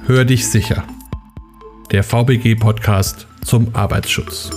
Hör dich sicher. Der VBG-Podcast zum Arbeitsschutz.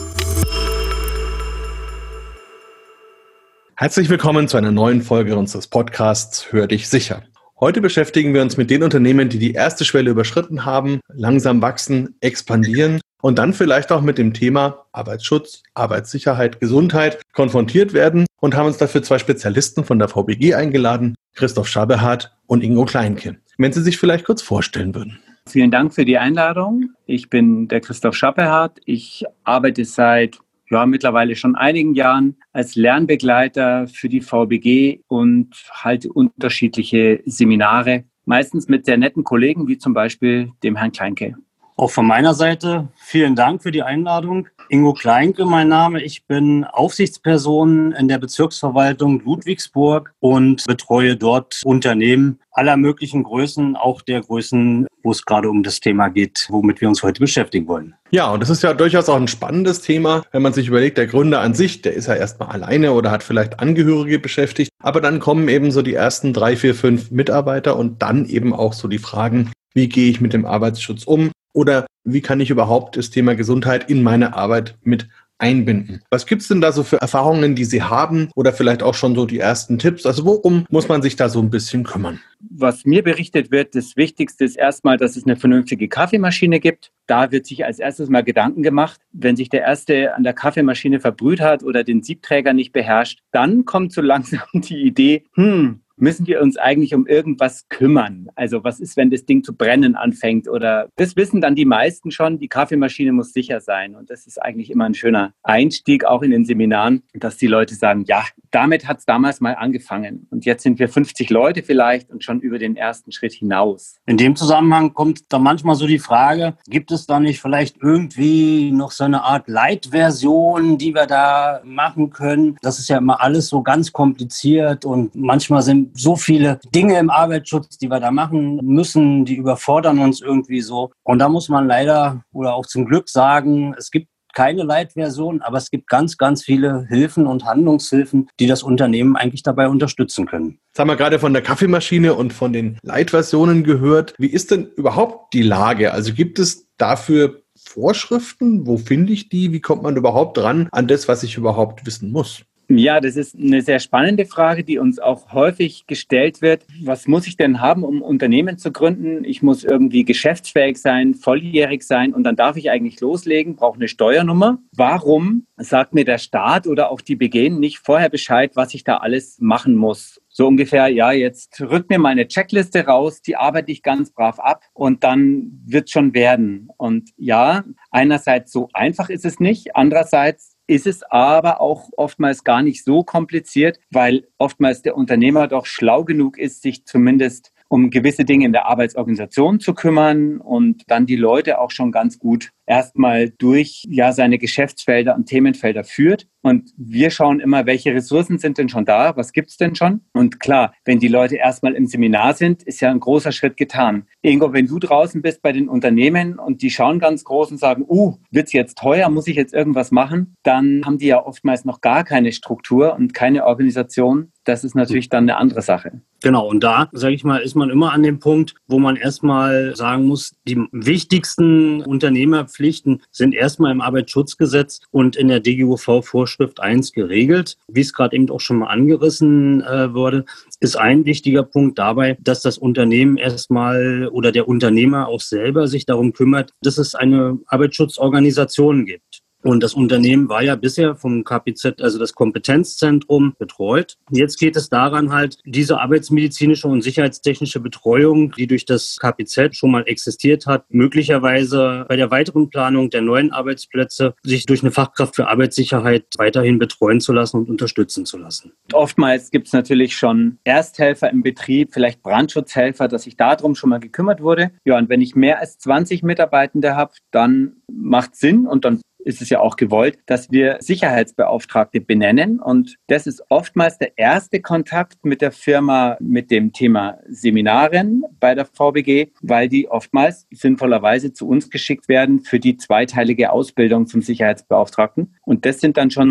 Herzlich willkommen zu einer neuen Folge unseres Podcasts Hör dich sicher. Heute beschäftigen wir uns mit den Unternehmen, die die erste Schwelle überschritten haben, langsam wachsen, expandieren und dann vielleicht auch mit dem Thema Arbeitsschutz, Arbeitssicherheit, Gesundheit konfrontiert werden und haben uns dafür zwei Spezialisten von der VBG eingeladen, Christoph Schaberhardt und Ingo Kleinke. Wenn Sie sich vielleicht kurz vorstellen würden. Vielen Dank für die Einladung. Ich bin der Christoph Schaberhardt. Ich arbeite seit mittlerweile schon einigen Jahren als Lernbegleiter für die VBG und halte unterschiedliche Seminare, meistens mit sehr netten Kollegen, wie zum Beispiel dem Herrn Kleinke. Auch von meiner Seite vielen Dank für die Einladung. Ingo Kleinke, mein Name. Ich bin Aufsichtsperson in der Bezirksverwaltung Ludwigsburg und betreue dort Unternehmen aller möglichen Größen, auch der Größen, wo es gerade um das Thema geht, womit wir uns heute beschäftigen wollen. Ja, und das ist ja durchaus auch ein spannendes Thema, wenn man sich überlegt, der Gründer an sich, der ist ja erstmal alleine oder hat vielleicht Angehörige beschäftigt, aber dann kommen eben so die ersten 3, 4, 5 Mitarbeiter und dann eben auch so die Fragen, wie gehe ich mit dem Arbeitsschutz um? Oder wie kann ich überhaupt das Thema Gesundheit in meine Arbeit mit einbinden? Was gibt's denn da so für Erfahrungen, die Sie haben oder vielleicht auch schon so die ersten Tipps? Also worum muss man sich da so ein bisschen kümmern? Was mir berichtet wird, das Wichtigste ist erstmal, dass es eine vernünftige Kaffeemaschine gibt. Da wird sich als erstes mal Gedanken gemacht. Wenn sich der Erste an der Kaffeemaschine verbrüht hat oder den Siebträger nicht beherrscht, dann kommt so langsam die Idee, müssen wir uns eigentlich um irgendwas kümmern? Also was ist, wenn das Ding zu brennen anfängt? Oder das wissen dann die meisten schon, die Kaffeemaschine muss sicher sein. Und das ist eigentlich immer ein schöner Einstieg, auch in den Seminaren, dass die Leute sagen, ja, damit hat es damals mal angefangen. Und jetzt sind wir 50 Leute vielleicht und schon über den ersten Schritt hinaus. In dem Zusammenhang kommt da manchmal so die Frage, gibt es da nicht vielleicht irgendwie noch so eine Art Light-Version, die wir da machen können? Das ist ja immer alles so ganz kompliziert und manchmal sind so viele Dinge im Arbeitsschutz, die wir da machen müssen, die überfordern uns irgendwie so. Und da muss man leider oder auch zum Glück sagen, es gibt keine Light-Version, aber es gibt ganz, ganz viele Hilfen und Handlungshilfen, die das Unternehmen eigentlich dabei unterstützen können. Jetzt haben wir gerade von der Kaffeemaschine und von den Light-Versionen gehört. Wie ist denn überhaupt die Lage? Also gibt es dafür Vorschriften? Wo finde ich die? Wie kommt man überhaupt ran an das, was ich überhaupt wissen muss? Ja, das ist eine sehr spannende Frage, die uns auch häufig gestellt wird. Was muss ich denn haben, um ein Unternehmen zu gründen? Ich muss irgendwie geschäftsfähig sein, volljährig sein und dann darf ich eigentlich loslegen, brauche eine Steuernummer. Warum sagt mir der Staat oder auch die BG nicht vorher Bescheid, was ich da alles machen muss? So ungefähr, ja, jetzt rückt mir mal eine Checkliste raus, die arbeite ich ganz brav ab und dann wird's schon werden. Und ja, einerseits so einfach ist es nicht, andererseits ist es aber auch oftmals gar nicht so kompliziert, weil oftmals der Unternehmer doch schlau genug ist, sich zumindest um gewisse Dinge in der Arbeitsorganisation zu kümmern und dann die Leute auch schon ganz gut erstmal durch seine Geschäftsfelder und Themenfelder führt. Und wir schauen immer, welche Ressourcen sind denn schon da, was gibt's denn schon? Und klar, wenn die Leute erstmal im Seminar sind, ist ja ein großer Schritt getan. Ingo, wenn du draußen bist bei den Unternehmen und die schauen ganz groß und sagen, wird's jetzt teuer, muss ich jetzt irgendwas machen? Dann haben die ja oftmals noch gar keine Struktur und keine Organisation. Das ist natürlich dann eine andere Sache. Genau, und da, sage ich mal, ist man immer an dem Punkt, wo man erstmal sagen muss, die wichtigsten Unternehmerpflichten sind erstmal im Arbeitsschutzgesetz und in der DGUV-Vorschrift 1 geregelt. Wie es gerade eben auch schon mal angerissen wurde, ist ein wichtiger Punkt dabei, dass das Unternehmen erstmal oder der Unternehmer auch selber sich darum kümmert, dass es eine Arbeitsschutzorganisation gibt. Und das Unternehmen war ja bisher vom KPZ, also das Kompetenzzentrum, betreut. Jetzt geht es daran halt, diese arbeitsmedizinische und sicherheitstechnische Betreuung, die durch das KPZ schon mal existiert hat, möglicherweise bei der weiteren Planung der neuen Arbeitsplätze sich durch eine Fachkraft für Arbeitssicherheit weiterhin betreuen zu lassen und unterstützen zu lassen. Oftmals gibt es natürlich schon Ersthelfer im Betrieb, vielleicht Brandschutzhelfer, dass sich darum schon mal gekümmert wurde. Ja, und wenn ich mehr als 20 Mitarbeitende habe, dann macht Sinn und dann ist es ja auch gewollt, dass wir Sicherheitsbeauftragte benennen. Und das ist oftmals der erste Kontakt mit der Firma mit dem Thema Seminaren bei der VBG, weil die oftmals sinnvollerweise zu uns geschickt werden für die zweiteilige Ausbildung zum Sicherheitsbeauftragten. Und das sind dann schon mal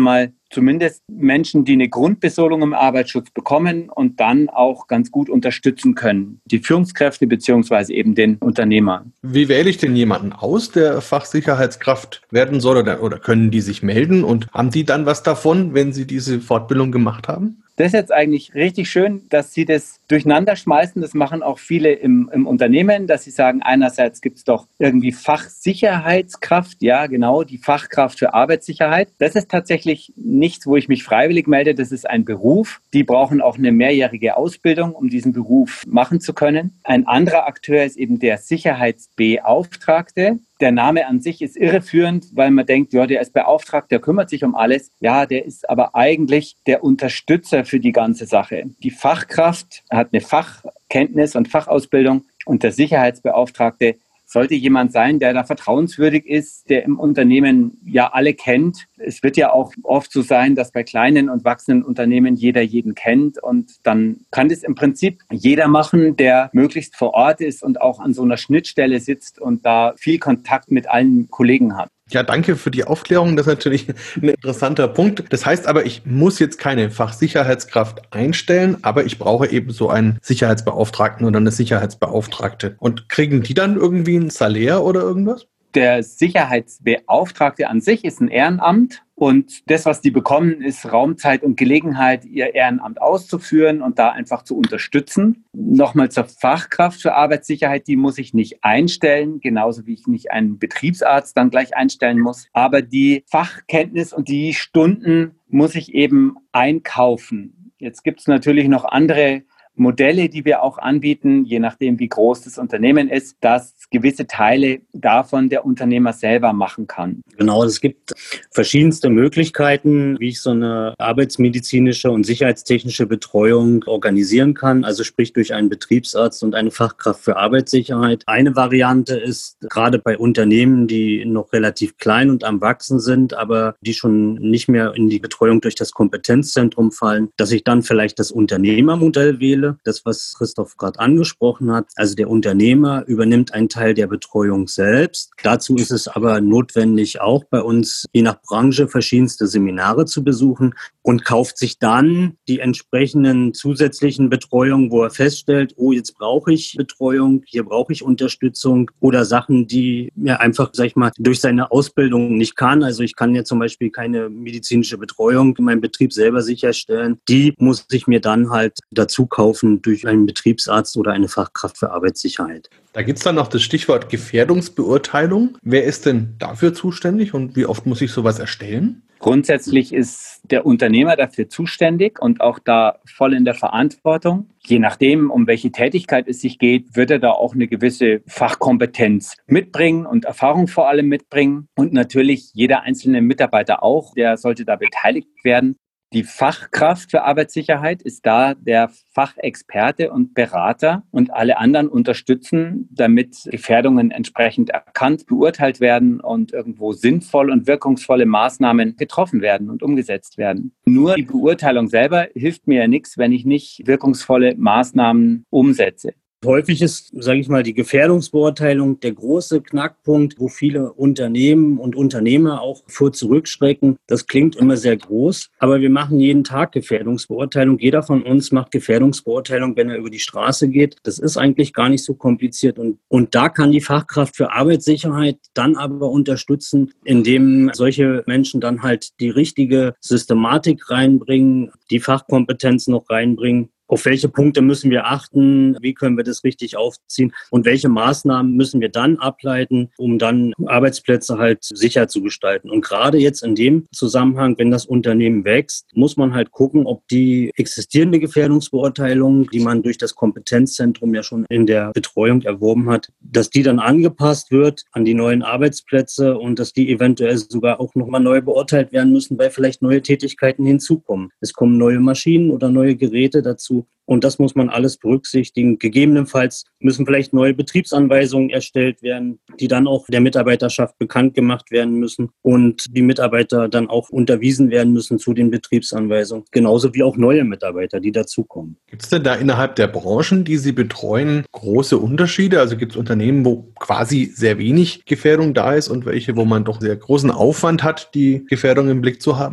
zumindest Menschen, die eine Grundbesoldung im Arbeitsschutz bekommen und dann auch ganz gut unterstützen können. Die Führungskräfte beziehungsweise eben den Unternehmer. Wie wähle ich denn jemanden aus, der Fachsicherheitskraft werden soll oder können die sich melden und haben die dann was davon, wenn sie diese Fortbildung gemacht haben? Das ist jetzt eigentlich richtig schön, dass Sie das durcheinander schmeißen. Das machen auch viele im Unternehmen, dass sie sagen, einerseits gibt es doch irgendwie Fachsicherheitskraft, ja genau, die Fachkraft für Arbeitssicherheit. Das ist tatsächlich nichts, wo ich mich freiwillig melde. Das ist ein Beruf. Die brauchen auch eine mehrjährige Ausbildung, um diesen Beruf machen zu können. Ein anderer Akteur ist eben der Sicherheitsbeauftragte. Der Name an sich ist irreführend, weil man denkt, ja, der ist beauftragt, der kümmert sich um alles. Ja, der ist aber eigentlich der Unterstützer für die ganze Sache. Die Fachkraft hat eine Fachkenntnis und Fachausbildung und der Sicherheitsbeauftragte sollte jemand sein, der da vertrauenswürdig ist, der im Unternehmen ja alle kennt. Es wird ja auch oft so sein, dass bei kleinen und wachsenden Unternehmen jeder jeden kennt und dann kann das im Prinzip jeder machen, der möglichst vor Ort ist und auch an so einer Schnittstelle sitzt und da viel Kontakt mit allen Kollegen hat. Ja, danke für die Aufklärung. Das ist natürlich ein interessanter Punkt. Das heißt aber, ich muss jetzt keine Fachsicherheitskraft einstellen, aber ich brauche eben so einen Sicherheitsbeauftragten oder eine Sicherheitsbeauftragte. Und kriegen die dann irgendwie ein Salär oder irgendwas? Der Sicherheitsbeauftragte an sich ist ein Ehrenamt und das, was die bekommen, ist Raumzeit und Gelegenheit, ihr Ehrenamt auszuführen und da einfach zu unterstützen. Nochmal zur Fachkraft für Arbeitssicherheit, die muss ich nicht einstellen, genauso wie ich nicht einen Betriebsarzt dann gleich einstellen muss. Aber die Fachkenntnis und die Stunden muss ich eben einkaufen. Jetzt gibt es natürlich noch andere Modelle, die wir auch anbieten, je nachdem, wie groß das Unternehmen ist, dass gewisse Teile davon der Unternehmer selber machen kann. Genau, es gibt verschiedenste Möglichkeiten, wie ich so eine arbeitsmedizinische und sicherheitstechnische Betreuung organisieren kann, also sprich durch einen Betriebsarzt und eine Fachkraft für Arbeitssicherheit. Eine Variante ist gerade bei Unternehmen, die noch relativ klein und am Wachsen sind, aber die schon nicht mehr in die Betreuung durch das Kompetenzzentrum fallen, dass ich dann vielleicht das Unternehmermodell wähle. Das, was Christoph gerade angesprochen hat. Also der Unternehmer übernimmt einen Teil der Betreuung selbst. Dazu ist es aber notwendig, auch bei uns je nach Branche verschiedenste Seminare zu besuchen und kauft sich dann die entsprechenden zusätzlichen Betreuungen, wo er feststellt, oh, jetzt brauche ich Betreuung, hier brauche ich Unterstützung oder Sachen, die er einfach, sag ich mal, durch seine Ausbildung nicht kann. Also ich kann ja zum Beispiel keine medizinische Betreuung in meinem Betrieb selber sicherstellen. Die muss ich mir dann halt dazu kaufen durch einen Betriebsarzt oder eine Fachkraft für Arbeitssicherheit. Da gibt es dann noch das Stichwort Gefährdungsbeurteilung. Wer ist denn dafür zuständig und wie oft muss ich sowas erstellen? Grundsätzlich ist der Unternehmer dafür zuständig und auch da voll in der Verantwortung. Je nachdem, um welche Tätigkeit es sich geht, wird er da auch eine gewisse Fachkompetenz mitbringen und Erfahrung vor allem mitbringen. Und natürlich jeder einzelne Mitarbeiter auch, der sollte da beteiligt werden. Die Fachkraft für Arbeitssicherheit ist da der Fachexperte und Berater und alle anderen unterstützen, damit Gefährdungen entsprechend erkannt, beurteilt werden und irgendwo sinnvoll und wirkungsvolle Maßnahmen getroffen werden und umgesetzt werden. Nur die Beurteilung selber hilft mir ja nichts, wenn ich nicht wirkungsvolle Maßnahmen umsetze. Häufig ist, sage ich mal, die Gefährdungsbeurteilung der große Knackpunkt, wo viele Unternehmen und Unternehmer auch vor zurückschrecken. Das klingt immer sehr groß, aber wir machen jeden Tag Gefährdungsbeurteilung. Jeder von uns macht Gefährdungsbeurteilung, wenn er über die Straße geht. Das ist eigentlich gar nicht so kompliziert und da kann die Fachkraft für Arbeitssicherheit dann aber unterstützen, indem solche Menschen dann halt die richtige Systematik reinbringen, die Fachkompetenz noch reinbringen. Auf welche Punkte müssen wir achten? Wie können wir das richtig aufziehen? Und welche Maßnahmen müssen wir dann ableiten, um dann Arbeitsplätze halt sicher zu gestalten? Und gerade jetzt in dem Zusammenhang, wenn das Unternehmen wächst, muss man halt gucken, ob die existierende Gefährdungsbeurteilung, die man durch das Kompetenzzentrum ja schon in der Betreuung erworben hat, dass die dann angepasst wird an die neuen Arbeitsplätze und dass die eventuell sogar auch nochmal neu beurteilt werden müssen, weil vielleicht neue Tätigkeiten hinzukommen. Es kommen neue Maschinen oder neue Geräte dazu. Und das muss man alles berücksichtigen. Gegebenenfalls müssen vielleicht neue Betriebsanweisungen erstellt werden, die dann auch der Mitarbeiterschaft bekannt gemacht werden müssen und die Mitarbeiter dann auch unterwiesen werden müssen zu den Betriebsanweisungen. Genauso wie auch neue Mitarbeiter, die dazukommen. Gibt es denn da innerhalb der Branchen, die Sie betreuen, große Unterschiede? Also gibt es Unternehmen, wo quasi sehr wenig Gefährdung da ist und welche, wo man doch sehr großen Aufwand hat, die Gefährdung im Blick zu haben?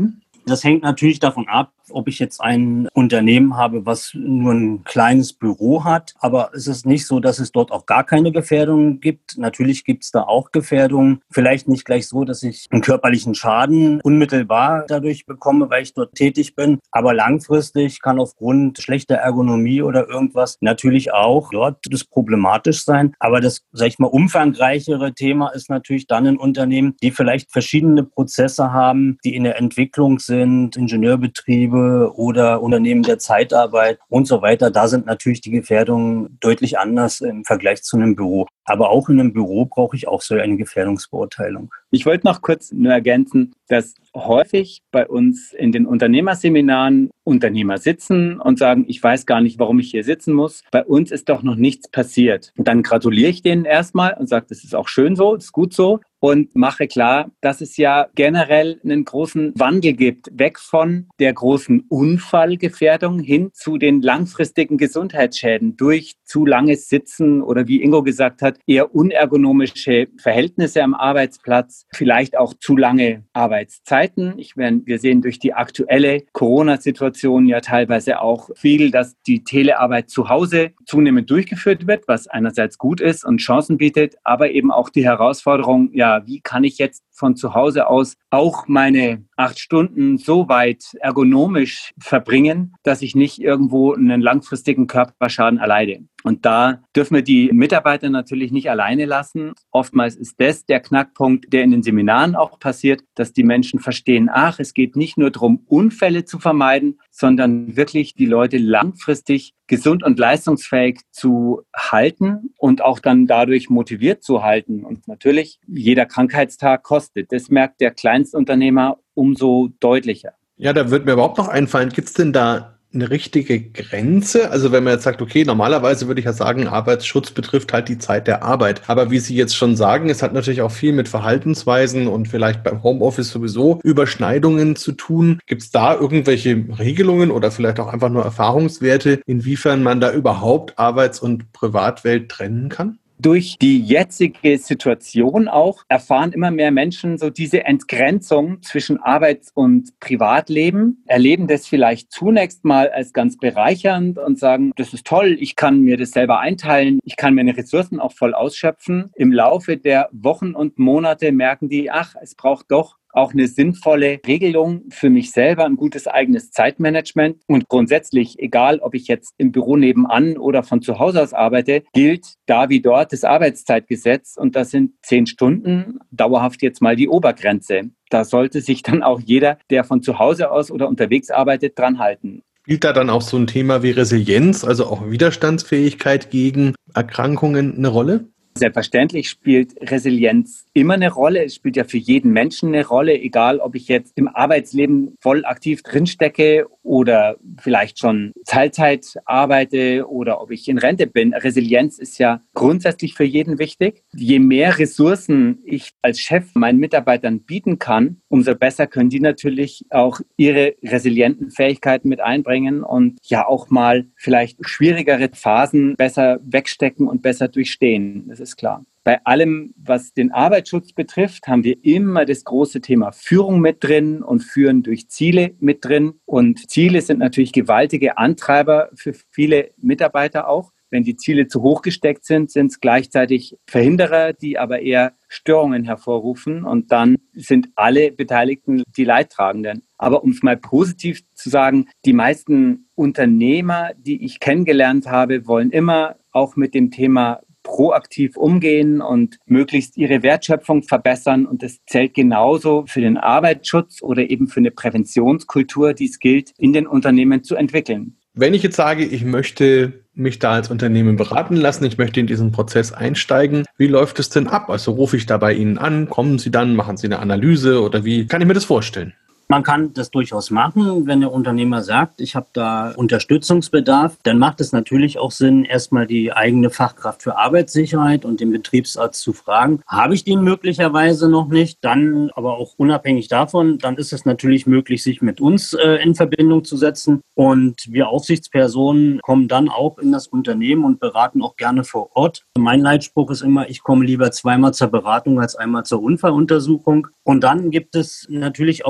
Das hängt natürlich davon ab, ob ich jetzt ein Unternehmen habe, was nur ein kleines Büro hat. Aber es ist nicht so, dass es dort auch gar keine Gefährdungen gibt. Natürlich gibt es da auch Gefährdungen. Vielleicht nicht gleich so, dass ich einen körperlichen Schaden unmittelbar dadurch bekomme, weil ich dort tätig bin. Aber langfristig kann aufgrund schlechter Ergonomie oder irgendwas natürlich auch dort das problematisch sein. Aber das, sag ich mal, umfangreichere Thema ist natürlich dann in Unternehmen, die vielleicht verschiedene Prozesse haben, die in der Entwicklung sind, Ingenieurbetriebe oder Unternehmen der Zeitarbeit und so weiter. Da sind natürlich die Gefährdungen deutlich anders im Vergleich zu einem Büro. Aber auch in einem Büro brauche ich auch so eine Gefährdungsbeurteilung. Ich wollte noch kurz nur ergänzen, dass häufig bei uns in den Unternehmerseminaren Unternehmer sitzen und sagen, ich weiß gar nicht, warum ich hier sitzen muss. Bei uns ist doch noch nichts passiert. Und dann gratuliere ich denen erstmal und sage, das ist auch schön so, das ist gut so. Und mache klar, dass es ja generell einen großen Wandel gibt, weg von der großen Unfallgefährdung hin zu den langfristigen Gesundheitsschäden durch zu langes Sitzen oder wie Ingo gesagt hat, eher unergonomische Verhältnisse am Arbeitsplatz, vielleicht auch zu lange Arbeitszeiten. Wir sehen durch die aktuelle Corona-Situation ja teilweise auch viel, dass die Telearbeit zu Hause zunehmend durchgeführt wird, was einerseits gut ist und Chancen bietet, aber eben auch die Herausforderung, ja, wie kann ich jetzt von zu Hause aus auch meine 8 Stunden so weit ergonomisch verbringen, dass ich nicht irgendwo einen langfristigen Körperschaden erleide. Und da dürfen wir die Mitarbeiter natürlich nicht alleine lassen. Oftmals ist das der Knackpunkt, der in den Seminaren auch passiert, dass die Menschen verstehen, es geht nicht nur darum, Unfälle zu vermeiden, sondern wirklich die Leute langfristig gesund und leistungsfähig zu halten und auch dann dadurch motiviert zu halten. Und natürlich, jeder Krankheitstag kostet. Das merkt der Kleinstunternehmer umso deutlicher. Ja, da wird mir überhaupt noch einfallen, gibt es denn da eine richtige Grenze? Also wenn man jetzt sagt, okay, normalerweise würde ich ja sagen, Arbeitsschutz betrifft halt die Zeit der Arbeit. Aber wie Sie jetzt schon sagen, es hat natürlich auch viel mit Verhaltensweisen und vielleicht beim Homeoffice sowieso Überschneidungen zu tun. Gibt es da irgendwelche Regelungen oder vielleicht auch einfach nur Erfahrungswerte, inwiefern man da überhaupt Arbeits- und Privatwelt trennen kann? Durch die jetzige Situation auch erfahren immer mehr Menschen so diese Entgrenzung zwischen Arbeits- und Privatleben, erleben das vielleicht zunächst mal als ganz bereichernd und sagen, das ist toll, ich kann mir das selber einteilen, ich kann meine Ressourcen auch voll ausschöpfen. Im Laufe der Wochen und Monate merken die, es braucht doch auch eine sinnvolle Regelung für mich selber, ein gutes eigenes Zeitmanagement. Und grundsätzlich, egal ob ich jetzt im Büro nebenan oder von zu Hause aus arbeite, gilt da wie dort das Arbeitszeitgesetz. Und das sind 10 Stunden, dauerhaft jetzt mal die Obergrenze. Da sollte sich dann auch jeder, der von zu Hause aus oder unterwegs arbeitet, dran halten. Spielt da dann auch so ein Thema wie Resilienz, also auch Widerstandsfähigkeit gegen Erkrankungen eine Rolle? Selbstverständlich spielt Resilienz immer eine Rolle. Es spielt ja für jeden Menschen eine Rolle, egal ob ich jetzt im Arbeitsleben voll aktiv drinstecke oder vielleicht schon Teilzeit arbeite oder ob ich in Rente bin. Resilienz ist ja grundsätzlich für jeden wichtig. Je mehr Ressourcen ich als Chef meinen Mitarbeitern bieten kann, umso besser können die natürlich auch ihre resilienten Fähigkeiten mit einbringen und ja auch mal vielleicht schwierigere Phasen besser wegstecken und besser durchstehen. Das ist klar. Bei allem, was den Arbeitsschutz betrifft, haben wir immer das große Thema Führung mit drin und Führen durch Ziele mit drin. Und Ziele sind natürlich gewaltige Antreiber für viele Mitarbeiter auch. Wenn die Ziele zu hoch gesteckt sind, sind es gleichzeitig Verhinderer, die aber eher Störungen hervorrufen. Und dann sind alle Beteiligten die Leidtragenden. Aber um es mal positiv zu sagen, die meisten Unternehmer, die ich kennengelernt habe, wollen immer auch mit dem Thema proaktiv umgehen und möglichst ihre Wertschöpfung verbessern. Und das zählt genauso für den Arbeitsschutz oder eben für eine Präventionskultur, die es gilt, in den Unternehmen zu entwickeln. Wenn ich jetzt sage, ich möchte mich da als Unternehmen beraten lassen, ich möchte in diesen Prozess einsteigen, wie läuft es denn ab? Also rufe ich da bei Ihnen an, kommen Sie dann, machen Sie eine Analyse oder wie kann ich mir das vorstellen? Man kann das durchaus machen, wenn der Unternehmer sagt, ich habe da Unterstützungsbedarf, dann macht es natürlich auch Sinn, erstmal die eigene Fachkraft für Arbeitssicherheit und den Betriebsarzt zu fragen. Habe ich den möglicherweise noch nicht? Dann, aber auch unabhängig davon, dann ist es natürlich möglich, sich mit uns in Verbindung zu setzen. Und wir Aufsichtspersonen kommen dann auch in das Unternehmen und beraten auch gerne vor Ort. Mein Leitspruch ist immer, ich komme lieber 2-mal zur Beratung als einmal zur Unfalluntersuchung. Und dann gibt es natürlich auch noch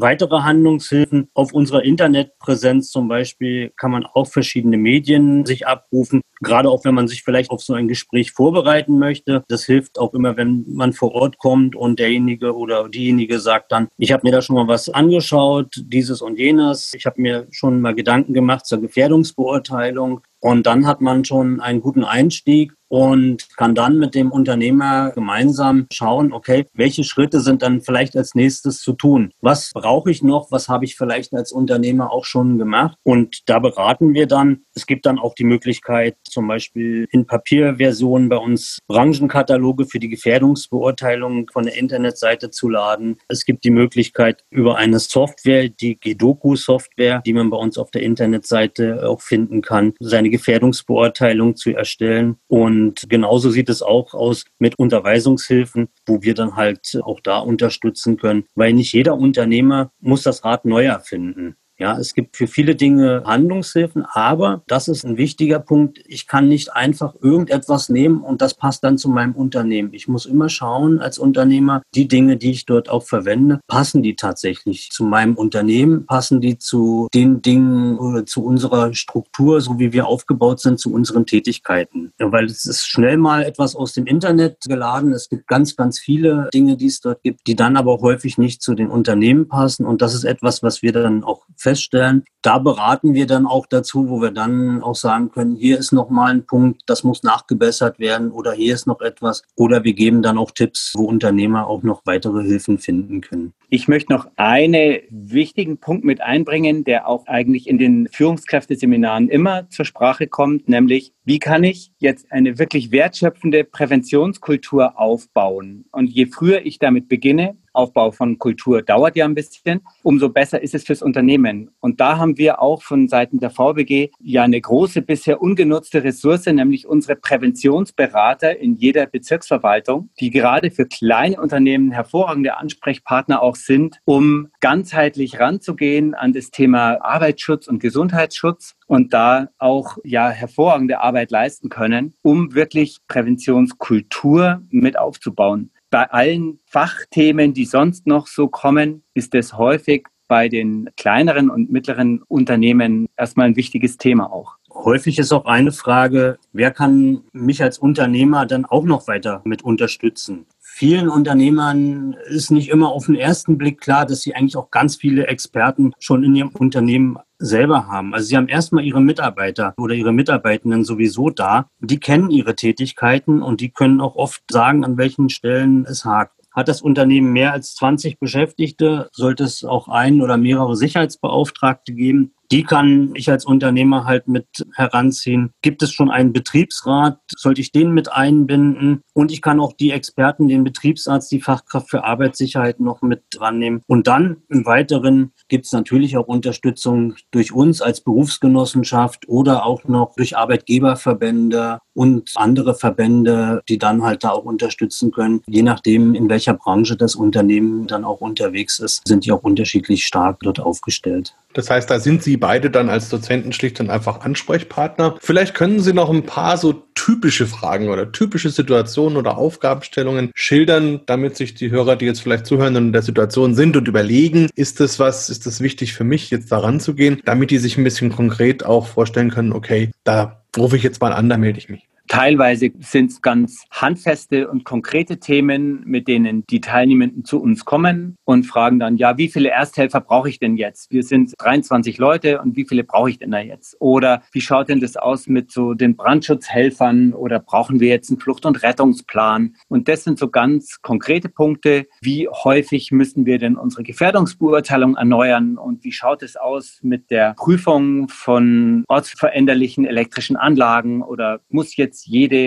Weitere Handlungshilfen auf unserer Internetpräsenz zum Beispiel kann man auch verschiedene Medien sich abrufen. Gerade auch, wenn man sich vielleicht auf so ein Gespräch vorbereiten möchte. Das hilft auch immer, wenn man vor Ort kommt und derjenige oder diejenige sagt dann, ich habe mir da schon mal was angeschaut, dieses und jenes. Ich habe mir schon mal Gedanken gemacht zur Gefährdungsbeurteilung. Und dann hat man schon einen guten Einstieg und kann dann mit dem Unternehmer gemeinsam schauen, okay, welche Schritte sind dann vielleicht als nächstes zu tun? Was brauche ich noch? Was habe ich vielleicht als Unternehmer auch schon gemacht? Und da beraten wir dann. Es gibt dann auch die Möglichkeit, zum Beispiel in Papierversionen bei uns Branchenkataloge für die Gefährdungsbeurteilung von der Internetseite zu laden. Es gibt die Möglichkeit über eine Software, die Gedoku-Software, die man bei uns auf der Internetseite auch finden kann, seine Gefährdungsbeurteilung zu erstellen. Und genauso sieht es auch aus mit Unterweisungshilfen, wo wir dann halt auch da unterstützen können, weil nicht jeder Unternehmer muss das Rad neu erfinden. Ja, es gibt für viele Dinge Handlungshilfen, aber das ist ein wichtiger Punkt. Ich kann nicht einfach irgendetwas nehmen und das passt dann zu meinem Unternehmen. Ich muss immer schauen als Unternehmer, die Dinge, die ich dort auch verwende, passen die tatsächlich zu meinem Unternehmen, passen die zu den Dingen oder zu unserer Struktur, so wie wir aufgebaut sind, zu unseren Tätigkeiten. Ja, weil es ist schnell mal etwas aus dem Internet geladen. Es gibt ganz, ganz viele Dinge, die es dort gibt, die dann aber häufig nicht zu den Unternehmen passen. Und das ist etwas, was wir dann auch feststellen. Da beraten wir dann auch dazu, wo wir dann auch sagen können, hier ist nochmal ein Punkt, das muss nachgebessert werden oder hier ist noch etwas. Oder wir geben dann auch Tipps, wo Unternehmer auch noch weitere Hilfen finden können. Ich möchte noch einen wichtigen Punkt mit einbringen, der auch eigentlich in den Führungskräfteseminaren immer zur Sprache kommt, nämlich, wie kann ich jetzt eine wirklich wertschöpfende Präventionskultur aufbauen? Und je früher ich damit beginne, Aufbau von Kultur dauert ja ein bisschen, umso besser ist es fürs Unternehmen. Und da haben wir auch von Seiten der VBG ja eine große, bisher ungenutzte Ressource, nämlich unsere Präventionsberater in jeder Bezirksverwaltung, die gerade für kleine Unternehmen hervorragende Ansprechpartner auch sind, um ganzheitlich ranzugehen an das Thema Arbeitsschutz und Gesundheitsschutz und da auch ja hervorragende Arbeit leisten können, um wirklich Präventionskultur mit aufzubauen. Bei allen Fachthemen, die sonst noch so kommen, ist es häufig bei den kleineren und mittleren Unternehmen erstmal ein wichtiges Thema auch. Häufig ist auch eine Frage, wer kann mich als Unternehmer dann auch noch weiter mit unterstützen? Vielen Unternehmern ist nicht immer auf den ersten Blick klar, dass sie eigentlich auch ganz viele Experten schon in ihrem Unternehmen selber haben. Also sie haben erstmal ihre Mitarbeiter oder ihre Mitarbeitenden sowieso da. Die kennen ihre Tätigkeiten und die können auch oft sagen, an welchen Stellen es hakt. Hat das Unternehmen mehr als 20 Beschäftigte, sollte es auch ein oder mehrere Sicherheitsbeauftragte geben. Die kann ich als Unternehmer halt mit heranziehen. Gibt es schon einen Betriebsrat? Sollte ich den mit einbinden? Und ich kann auch die Experten, den Betriebsarzt, die Fachkraft für Arbeitssicherheit noch mit dran nehmen. Und dann im Weiteren gibt es natürlich auch Unterstützung durch uns als Berufsgenossenschaft oder auch noch durch Arbeitgeberverbände und andere Verbände, die dann halt da auch unterstützen können. Je nachdem, in welcher Branche das Unternehmen dann auch unterwegs ist, sind die auch unterschiedlich stark dort aufgestellt. Das heißt, da sind Sie beide dann als Dozenten schlicht und einfach Ansprechpartner. Vielleicht können Sie noch ein paar so typische Fragen oder typische Situationen oder Aufgabenstellungen schildern, damit sich die Hörer, die jetzt vielleicht zuhören und in der Situation sind und überlegen, ist das wichtig für mich, jetzt da ranzugehen, damit die sich ein bisschen konkret auch vorstellen können, okay, da rufe ich jetzt mal an, da melde ich mich. Teilweise sind es ganz handfeste und konkrete Themen, mit denen die Teilnehmenden zu uns kommen und fragen dann, ja, wie viele Ersthelfer brauche ich denn jetzt? Wir sind 23 Leute und wie viele brauche ich denn da jetzt? Oder wie schaut denn das aus mit so den Brandschutzhelfern oder brauchen wir jetzt einen Flucht- und Rettungsplan? Und das sind so ganz konkrete Punkte. Wie häufig müssen wir denn unsere Gefährdungsbeurteilung erneuern und wie schaut es aus mit der Prüfung von ortsveränderlichen elektrischen Anlagen oder muss jetzt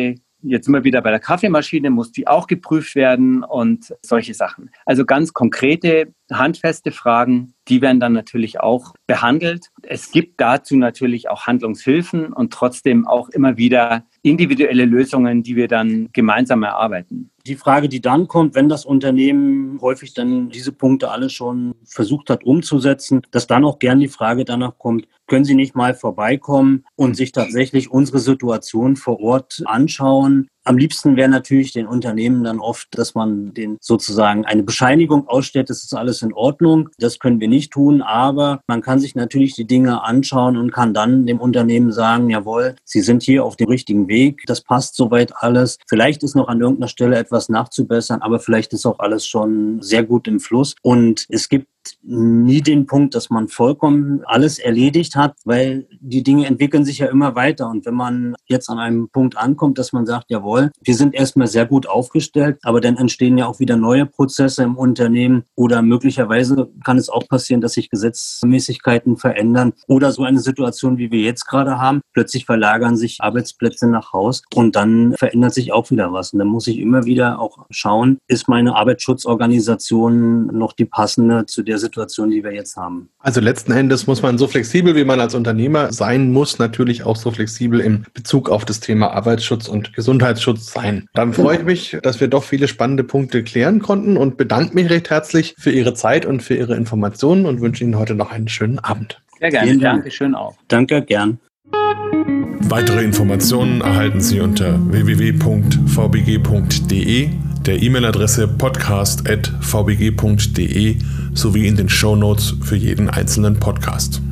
sind wir wieder bei der Kaffeemaschine, muss die auch geprüft werden und solche Sachen. Also ganz konkrete, handfeste Fragen, die werden dann natürlich auch behandelt. Es gibt dazu natürlich auch Handlungshilfen und trotzdem auch immer wieder individuelle Lösungen, die wir dann gemeinsam erarbeiten. Die Frage, die dann kommt, wenn das Unternehmen häufig dann diese Punkte alle schon versucht hat umzusetzen, dass dann auch gern die Frage danach kommt, können Sie nicht mal vorbeikommen und sich tatsächlich unsere Situation vor Ort anschauen, Am liebsten wäre natürlich den Unternehmen dann oft, dass man den sozusagen eine Bescheinigung ausstellt, das ist alles in Ordnung. Das können wir nicht tun, aber man kann sich natürlich die Dinge anschauen und kann dann dem Unternehmen sagen, jawohl, Sie sind hier auf dem richtigen Weg, das passt soweit alles. Vielleicht ist noch an irgendeiner Stelle etwas nachzubessern, aber vielleicht ist auch alles schon sehr gut im Fluss. Und es gibt nie den Punkt, dass man vollkommen alles erledigt hat, weil die Dinge entwickeln sich ja immer weiter. Und wenn man jetzt an einem Punkt ankommt, dass man sagt, jawohl, wir sind erstmal sehr gut aufgestellt, aber dann entstehen ja auch wieder neue Prozesse im Unternehmen oder möglicherweise kann es auch passieren, dass sich Gesetzmäßigkeiten verändern oder so eine Situation, wie wir jetzt gerade haben. Plötzlich verlagern sich Arbeitsplätze nach Haus und dann verändert sich auch wieder was. Und dann muss ich immer wieder auch schauen, ist meine Arbeitsschutzorganisation noch die passende zu der Situation, die wir jetzt haben. Also letzten Endes muss man so flexibel, wie man als Unternehmer sein muss, natürlich auch so flexibel im Bezug auf das Thema Arbeitsschutz und Gesundheitsschutz sein. Dann freue ich mich, dass wir doch viele spannende Punkte klären konnten und bedanke mich recht herzlich für Ihre Zeit und für Ihre Informationen und wünsche Ihnen heute noch einen schönen Abend. Sehr gerne. Dankeschön auch. Danke, gern. Weitere Informationen erhalten Sie unter www.vbg.de, der E-Mail-Adresse podcast@vbg.de sowie in den Shownotes für jeden einzelnen Podcast.